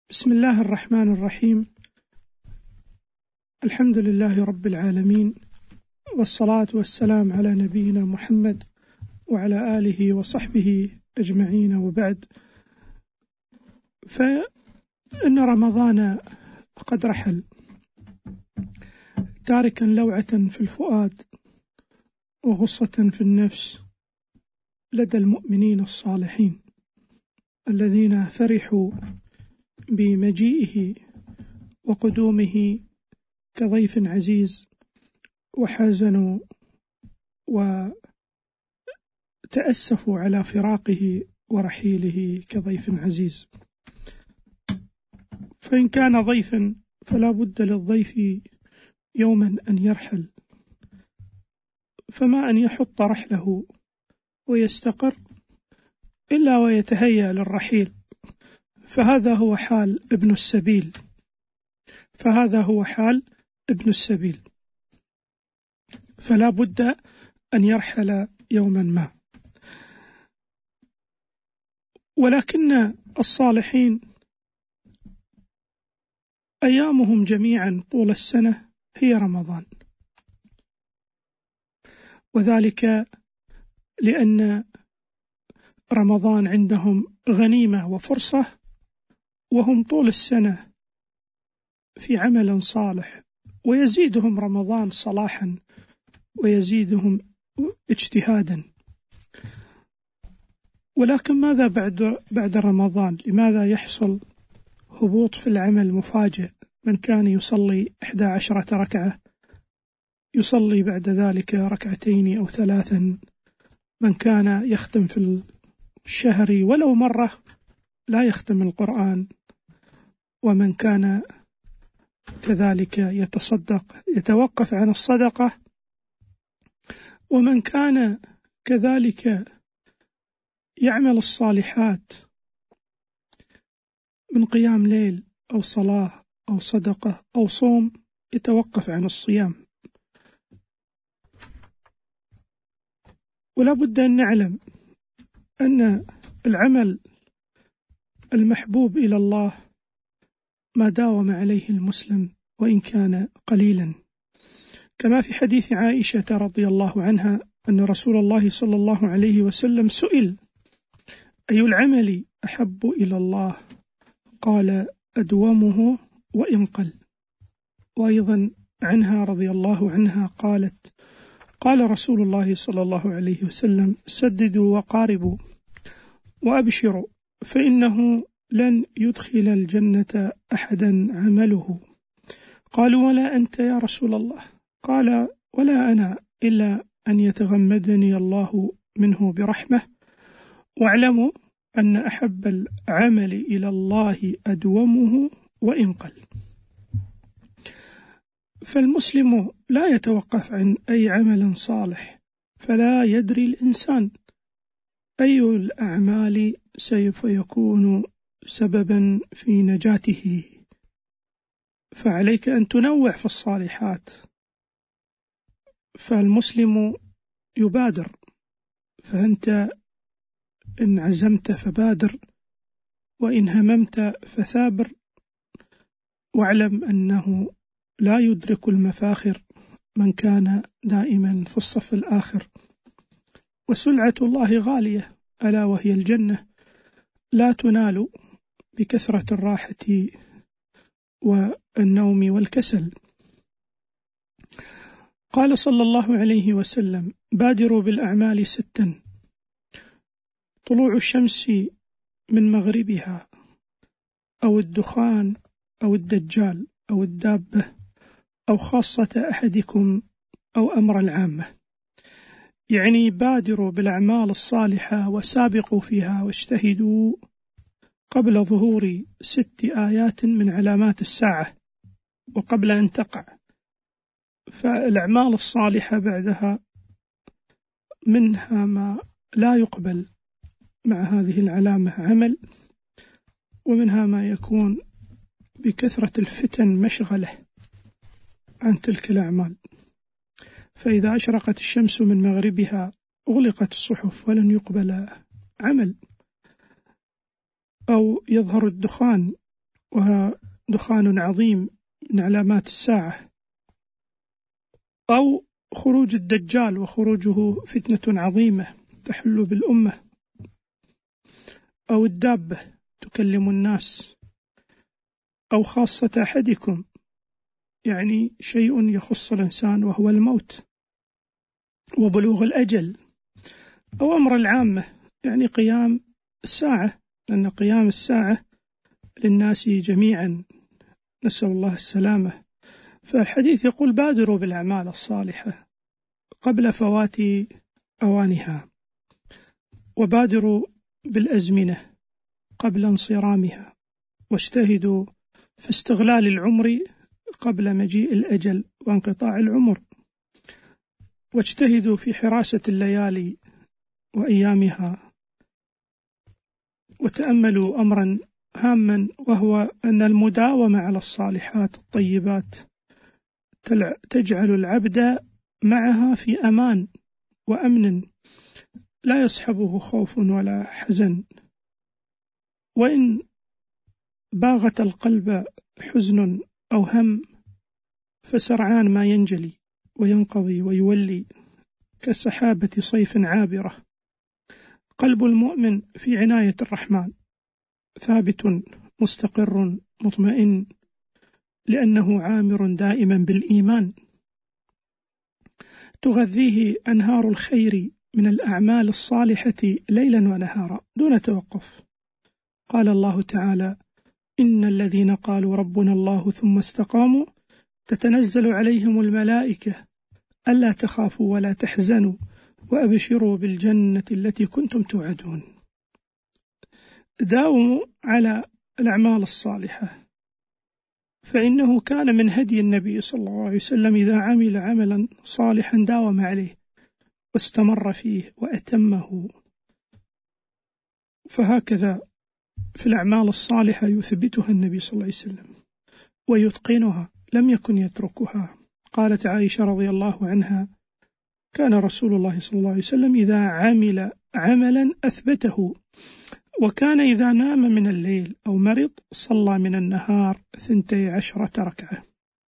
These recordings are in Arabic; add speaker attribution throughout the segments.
Speaker 1: بسم الله الرحمن الرحيم. الحمد لله رب العالمين، والصلاة والسلام على نبينا محمد وعلى آله وصحبه أجمعين، وبعد. فإن رمضان قد رحل تاركا لوعة في الفؤاد وغصة في النفس لدى المؤمنين الصالحين الذين فرحوا بمجيئه وقدومه كضيف عزيز، وحزنوا وتأسفوا على فراقه ورحيله كضيف عزيز. فإن كان ضيفا فلا بد للضيف يوما أن يرحل، فما أن يحط رحله ويستقر إلا ويتهيأ للرحيل. فهذا هو حال ابن السبيل، فلا بد أن يرحل يوما ما. ولكن الصالحين أيامهم جميعا طول السنة هي رمضان، وذلك لأن رمضان عندهم غنيمة وفرصة، وهم طول السنة في عمل صالح، ويزيدهم رمضان صلاحا ويزيدهم اجتهادا. ولكن ماذا بعد رمضان؟ لماذا يحصل هبوط في العمل مفاجئ؟ من كان يصلي 11 ركعة يصلي بعد ذلك 2 أو 3. من كان يختم في الشهر ولو مرة لا يختم القرآن، ومن كان كذلك يتصدق يتوقف عن الصدقة، ومن كان كذلك يعمل الصالحات من قيام ليل أو صلاة أو صدقة أو صوم يتوقف عن الصيام. ولا بد أن نعلم أن العمل المحبوب إلى الله ما داوم عليه المسلم وإن كان قليلا، كما في حديث عائشة رضي الله عنها أن رسول الله صلى الله عليه وسلم سئل: أي العمل أحب إلى الله؟ قال: أدومه وإن قل. وأيضا عنها رضي الله عنها قالت: قال رسول الله صلى الله عليه وسلم: سددوا وقاربوا وأبشروا، فإنه لن يدخل الجنة أحدا عمله. قالوا: ولا أنت يا رسول الله؟ قال: ولا أنا، إلا أن يتغمدني الله منه برحمة. واعلموا أن أحب العمل إلى الله أدومه وإن قل. فالمسلم لا يتوقف عن أي عمل صالح، فلا يدري الإنسان أي الأعمال سوف يكون سببا في نجاته، فعليك أن تنوع في الصالحات. فالمسلم يبادر، فأنت إن عزمت فبادر، وإن هممت فثابر، واعلم أنه لا يدرك المفاخر من كان دائما في الصف الآخر. وسلعة الله غالية، ألا وهي الجنة، لا تنال بكثرة الراحة والنوم والكسل. قال صلى الله عليه وسلم: بادروا بالأعمال 6: طلوع الشمس من مغربها، أو الدخان، أو الدجال، أو الدابة، أو خاصة أحدكم، أو أمر العامة. يعني بادروا بالأعمال الصالحة وسابقوا فيها واجتهدوا قبل ظهور 6 آيات من علامات الساعة وقبل أن تقع. فالأعمال الصالحة بعدها منها ما لا يقبل مع هذه العلامة عمل، ومنها ما يكون بكثرة الفتن مشغلة عن تلك الأعمال. فإذا أشرقت الشمس من مغربها أغلقت الصحف ولن يقبل عمل. أو يظهر الدخان ودخان عظيم من علامات الساعة، أو خروج الدجال وخروجه فتنة عظيمة تحل بالأمة، أو الدابة تكلم الناس، أو خاصة أحدكم، يعني شيء يخص الإنسان وهو الموت وبلوغ الأجل، أو أمر العامة يعني قيام الساعة، لأن قيام الساعة للناس جميعا، نسأل الله السلامة. فالحديث يقول بادروا بالأعمال الصالحة قبل فوات أوانها، وبادروا بالأزمنة قبل انصرامها، واجتهدوا في استغلال العمر قبل مجيء الأجل وانقطاع العمر، واجتهدوا في حراسة الليالي وأيامها. وتأملوا أمرا هاما، وهو أن المداومة على الصالحات الطيبات تجعل العبد معها في أمان وأمن، لا يصحبه خوف ولا حزن. وإن باغت القلب حزن أو هم فسرعان ما ينجلي وينقضي ويولي كسحابة صيف عابرة. قلب المؤمن في عناية الرحمن، ثابت مستقر مطمئن، لأنه عامر دائما بالإيمان، تغذيه أنهار الخير من الأعمال الصالحة ليلا ونهارا دون توقف. قال الله تعالى: إن الذين قالوا ربنا الله ثم استقاموا تتنزل عليهم الملائكة ألا تخافوا ولا تحزنوا وأبشروا بالجنة التي كنتم توعدون. داوموا على الأعمال الصالحة، فإنه كان من هدي النبي صلى الله عليه وسلم إذا عمل عملا صالحا داوم عليه واستمر فيه وأتمه. فهكذا في الأعمال الصالحة يثبتها النبي صلى الله عليه وسلم ويتقنها، لم يكن يتركها. قالت عائشة رضي الله عنها: كان رسول الله صلى الله عليه وسلم إذا عمل عملا أثبته، وكان إذا نام من الليل أو مرض صلى من النهار 12 ركعة.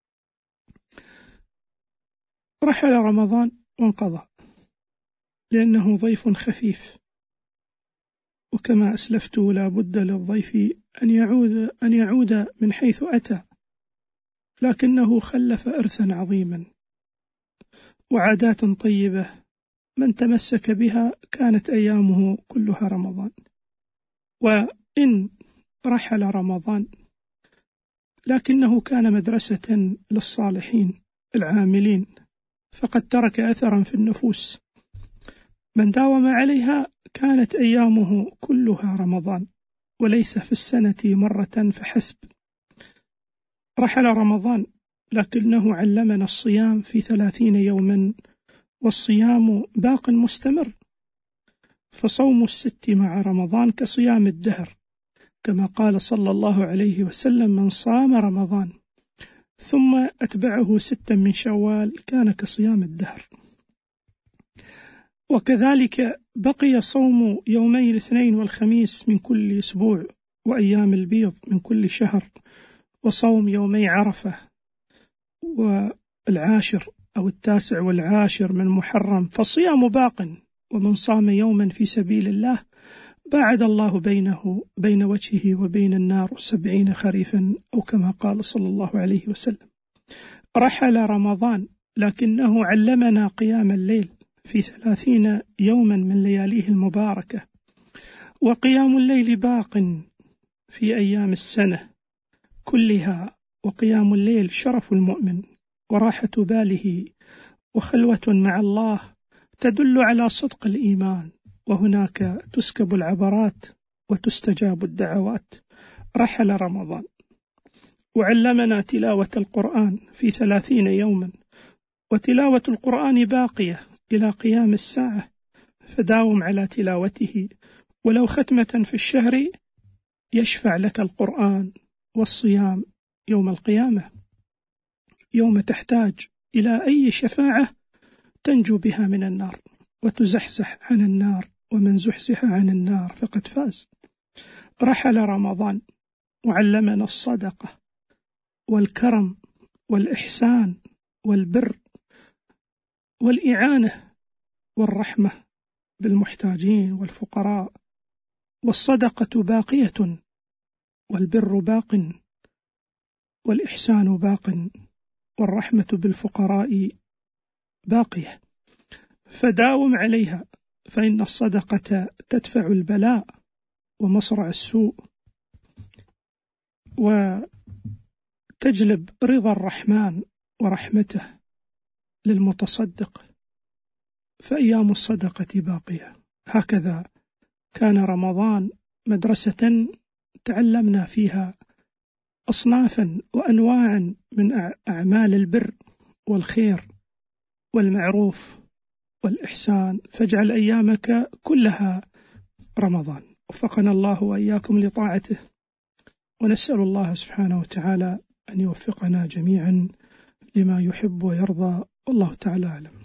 Speaker 1: رحل رمضان وانقضى لأنه ضيف خفيف، وكما أسلفت لا بد للضيف أن يعود من حيث أتى، لكنه خلف إرثا عظيما وعادات طيبة من تمسك بها كانت أيامه كلها رمضان. وإن رحل رمضان لكنه كان مدرسة للصالحين العاملين، فقد ترك أثرا في النفوس، من داوم عليها كانت أيامه كلها رمضان وليس في السنة مرة فحسب. رحل رمضان لكنه علمنا الصيام في 30 يوما، والصيام باق مستمر، فصوم الست مع رمضان كصيام الدهر، كما قال صلى الله عليه وسلم: من صام رمضان ثم أتبعه 6 من شوال كان كصيام الدهر. وكذلك بقي صوم يومي الاثنين والخميس من كل أسبوع، وأيام البيض من كل شهر، وصوم يومي عرفة والعاشر أو 9 والعاشر من محرم، فالصيام باق. ومن صام يوما في سبيل الله باعد الله بين وجهه وبين النار 70 خريفا، أو كما قال صلى الله عليه وسلم. رحل رمضان لكنه علمنا قيام الليل في 30 يوما من لياليه المباركة، وقيام الليل باق في أيام السنة كلها، وقيام الليل شرف المؤمن وراحة باله وخلوة مع الله تدل على صدق الإيمان، وهناك تسكب العبرات وتستجاب الدعوات. رحل رمضان وعلمنا تلاوة القرآن في 30 يوما، وتلاوة القرآن باقية إلى قيام الساعة، فداوم على تلاوته، ولو ختمة في الشهر يشفع لك القرآن والصيام يوم القيامة، يوم تحتاج إلى أي شفاعة تنجو بها من النار وتزحزح عن النار، ومن زحزح عن النار فقد فاز. رحل رمضان وعلمنا الصدقة والكرم والإحسان والبر والإعانة والرحمة بالمحتاجين والفقراء. والصدقة باقية والبر باق والإحسان باق والرحمة بالفقراء باقية، فداوم عليها، فإن الصدقة تدفع البلاء ومصرع السوء وتجلب رضا الرحمن ورحمته للمتصدق، فأيام الصدقة باقية. هكذا كان رمضان مدرسة تعلمنا فيها أصنافا وأنواعا من أعمال البر والخير والمعروف والإحسان، فاجعل أيامك كلها رمضان. وفقنا الله وإياكم لطاعته، ونسأل الله سبحانه وتعالى أن يوفقنا جميعا لما يحب ويرضى، والله تعالى أعلم.